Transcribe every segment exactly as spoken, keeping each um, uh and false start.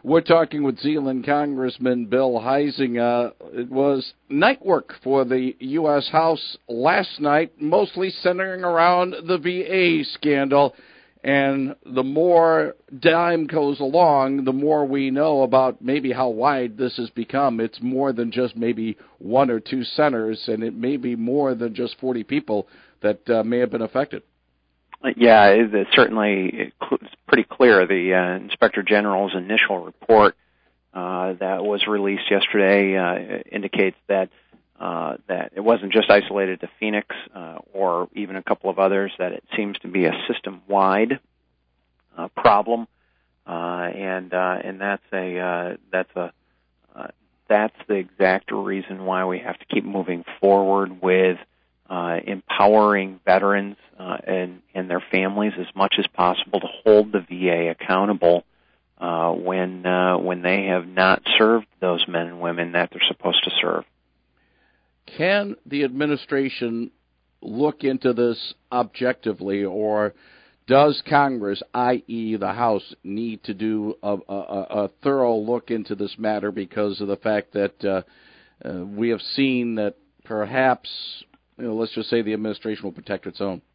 We're talking with Zeeland Congressman Bill Huizenga. It was night work for the U S House last night, mostly centering around the V A scandal. And the more time goes along, the more we know about maybe how wide this has become. It's more than just maybe one or two senators, and it may be more than just forty people that uh, may have been affected. Yeah, it's certainly it's pretty clear. The uh, Inspector General's initial report uh, that was released yesterday uh, indicates that uh, that it wasn't just isolated to Phoenix uh, or even a couple of others, that it seems to be a system-wide uh, problem, uh, and uh, and that's a uh, that's a uh, that's the exact reason why we have to keep moving forward with Uh, empowering veterans uh, and, and their families as much as possible to hold the V A accountable uh, when uh, when they have not served those men and women that they're supposed to serve. Can the administration look into this objectively, or does Congress, that is the House, need to do a, a, a thorough look into this matter because of the fact that uh, uh, we have seen that perhaps, you know, let's just say the administration will protect its own?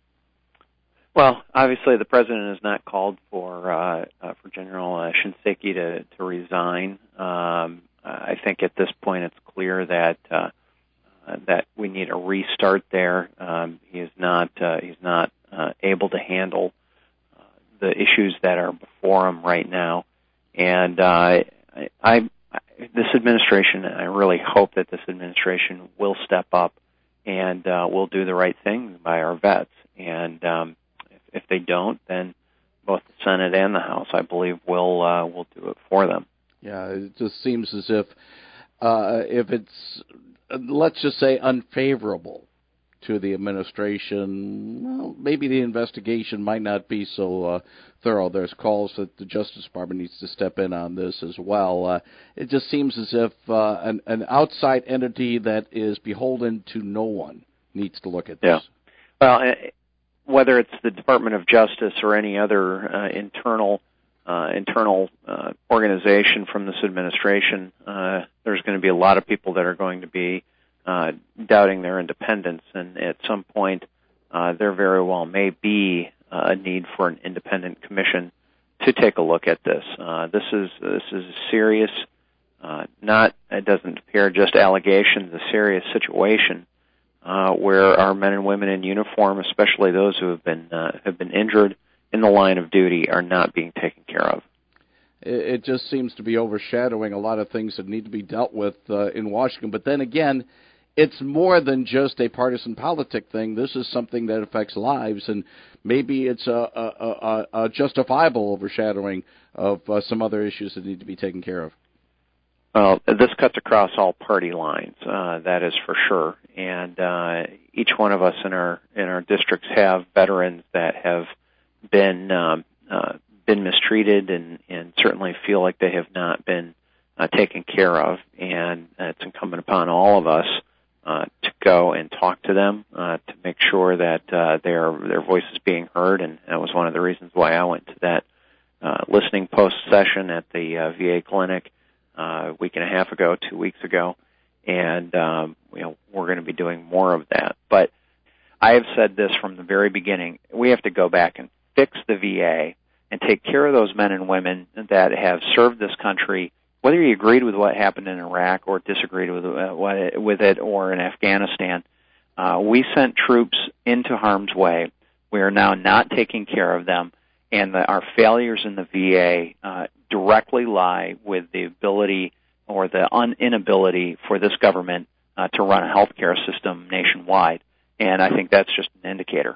Well, obviously, the president has not called for uh, uh, for General uh, Shinseki to to resign. Um, I think at this point it's clear that uh, uh, that we need a restart there. Um, he is not uh, he's not uh, able to handle uh, the issues that are before him right now, and uh, I, I this administration. I really hope that this administration will step up and uh, we'll do the right thing by our vets. And um, if, if they don't, then both the Senate and the House, I believe, will uh, will do it for them. Yeah, it just seems as if uh, if it's, let's just say, unfavorable to the administration, well, maybe the investigation might not be so uh, thorough. There's calls that the Justice Department needs to step in on this as well. Uh, it just seems as if uh, an, an outside entity that is beholden to no one needs to look at this. Yeah. Well, whether it's the Department of Justice or any other uh, internal uh, internal uh, organization from this administration, uh, there's going to be a lot of people that are going to be Uh, doubting their independence, and at some point uh, there very well may be uh, a need for an independent commission to take a look at this. Uh, this is this is a serious, uh, not it doesn't appear just allegations, a serious situation uh, where our men and women in uniform, especially those who have been uh, have been injured in the line of duty, are not being taken care of. It just seems to be overshadowing a lot of things that need to be dealt with uh, in Washington. But then again, it's more than just a partisan politic thing. This is something that affects lives, and maybe it's a, a, a, a justifiable overshadowing of uh, some other issues that need to be taken care of. Well, this cuts across all party lines, uh, that is for sure. And uh, each one of us in our in our districts have veterans that have been um, uh, been mistreated, and, and certainly feel like they have not been uh, taken care of. And it's incumbent upon all of us Uh, to go and talk to them uh, to make sure that uh, their their voice is being heard, and that was one of the reasons why I went to that uh, listening post session at the uh, V A clinic uh, a week and a half ago, two weeks ago, and um, you know we're going to be doing more of that. But I have said this from the very beginning: we have to go back and fix the V A and take care of those men and women that have served this country. Whether you agreed with what happened in Iraq or disagreed with uh, what it, with it or in Afghanistan, uh, we sent troops into harm's way. We are now not taking care of them, and the, our failures in the V A uh, directly lie with the ability or the un- inability for this government uh, to run a healthcare system nationwide, and I think that's just an indicator.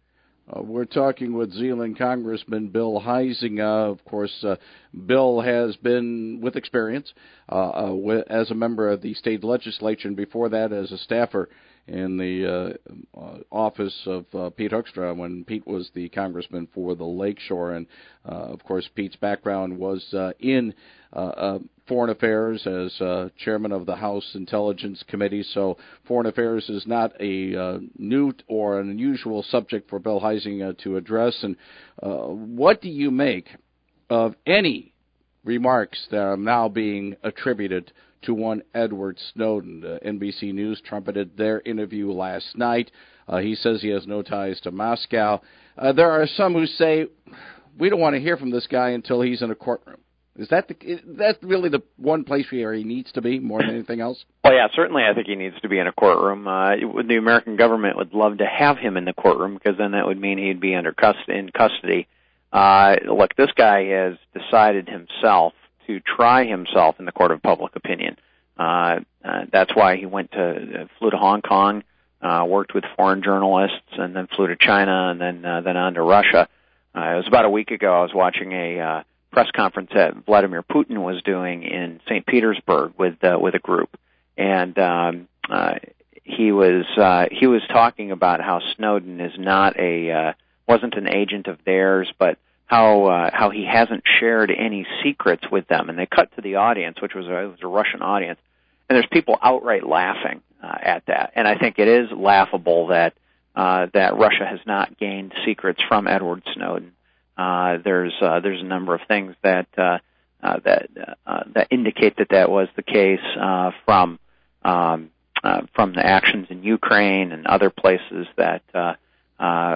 Uh, we're talking with Zeeland Congressman Bill Huizenga. Of course, uh, Bill has been with experience uh, uh, with, as a member of the state legislature, and before that as a staffer in the uh, uh, office of uh, Pete Hoekstra when Pete was the congressman for the Lakeshore. And, uh, of course, Pete's background was uh, in uh, uh, foreign affairs as uh, chairman of the House Intelligence Committee. So foreign affairs is not a uh, new or an unusual subject for Bill Huizenga to address. And uh, what do you make of any remarks that are now being attributed to one Edward Snowden. Uh, N B C News trumpeted their interview last night. Uh, he says he has no ties to Moscow. Uh, there are some who say, we don't want to hear from this guy until he's in a courtroom. Is that the, is that really the one place where he needs to be more than anything else? Well, yeah, certainly I think he needs to be in a courtroom. Uh, the American government would love to have him in the courtroom because then that would mean he'd be under cust- in custody. Uh, look, this guy has decided himself to try himself in the court of public opinion. Uh, uh, that's why he went to, uh, flew to Hong Kong, uh, worked with foreign journalists, and then flew to China, and then, uh, then on to Russia. Uh, it was about a week ago I was watching a, uh, press conference that Vladimir Putin was doing in Saint Petersburg with, uh, with a group. And, um, uh, he was, uh, he was talking about how Snowden is not a, uh, wasn't an agent of theirs, but how uh, how he hasn't shared any secrets with them. And they cut to the audience, which was a, it was a Russian audience, and there's people outright laughing uh, at that. And I think it is laughable that uh, that Russia has not gained secrets from Edward Snowden. Uh, there's uh, there's a number of things that uh, uh, that uh, that indicate that that was the case uh, from um, uh, from the actions in Ukraine and other places that. Uh, uh,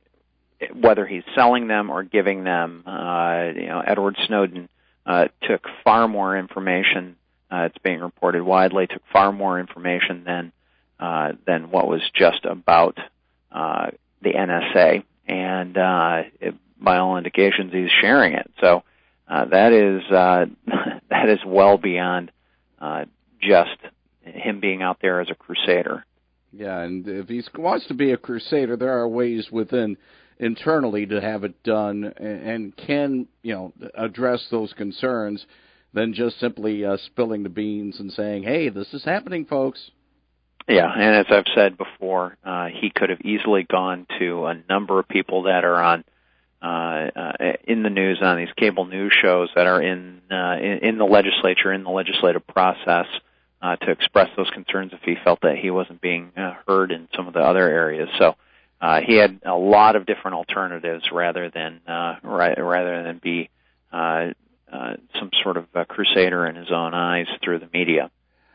Whether he's selling them or giving them, uh, you know, Edward Snowden uh, took far more information. Uh, it's being reported widely. Took far more information than uh, than what was just about uh, the N S A, and uh, it, by all indications, he's sharing it. So uh, that is uh, that is well beyond uh, just him being out there as a crusader. Yeah, and if he wants to be a crusader, there are ways within. Internally to have it done and can, you know, address those concerns than just simply uh, spilling the beans and saying, hey, this is happening, folks. Yeah, and as I've said before, uh, he could have easily gone to a number of people that are on uh, uh, in the news, on these cable news shows that are in, uh, in, in the legislature, in the legislative process, uh, to express those concerns if he felt that he wasn't being uh, heard in some of the other areas. So Uh, he had a lot of different alternatives rather than uh, right, rather than be uh, uh, some sort of uh, crusader in his own eyes through the media.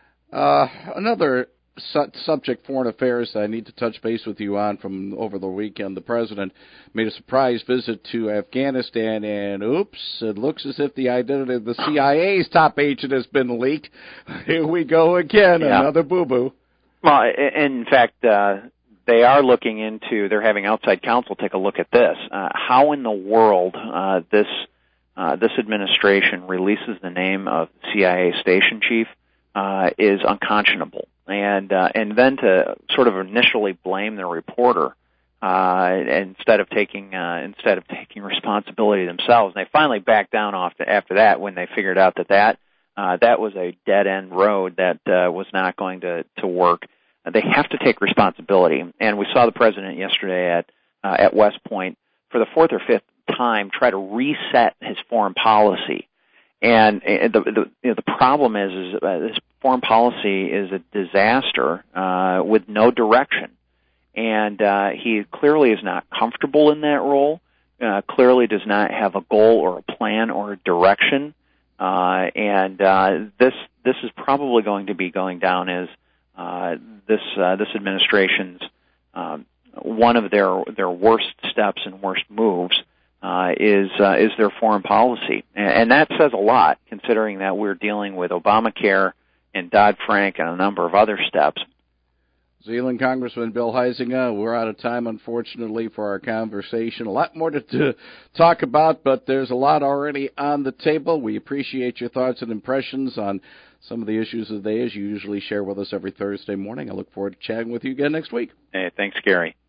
Uh, another su- subject, foreign affairs, that I need to touch base with you on from over the weekend. The president made a surprise visit to Afghanistan, and oops, it looks as if the identity of the C I A's top agent has been leaked. Here we go again, yeah. Another boo-boo. Well, in fact, uh, they are looking into, they're having outside counsel take a look at this. Uh, how in the world uh, this uh, this administration releases the name of C I A station chief uh, is unconscionable. And uh, and then to sort of initially blame the reporter uh, instead of taking uh, instead of taking responsibility themselves. And they finally backed down after after that when they figured out that that uh, that was a dead end road that uh, was not going to to work. They have to take responsibility, and we saw the president yesterday at uh, at West Point for the fourth or fifth time try to reset his foreign policy. And uh, the the, you know, the problem is, is uh, this foreign policy is a disaster uh, with no direction, and uh, he clearly is not comfortable in that role. Uh, clearly, does not have a goal or a plan or a direction, uh, and uh, this this is probably going to be going down as Uh, this uh, this administration's um, one of their their worst steps and worst moves uh, is uh, is their foreign policy, and, and that says a lot considering that we're dealing with Obamacare and Dodd-Frank and a number of other steps. Zeeland Congressman Bill Huizenga, we're out of time, unfortunately, for our conversation. A lot more to, to talk about, but there's a lot already on the table. We appreciate your thoughts and impressions on some of the issues of the day, as you usually share with us every Thursday morning. I look forward to chatting with you again next week. Hey, thanks, Gary.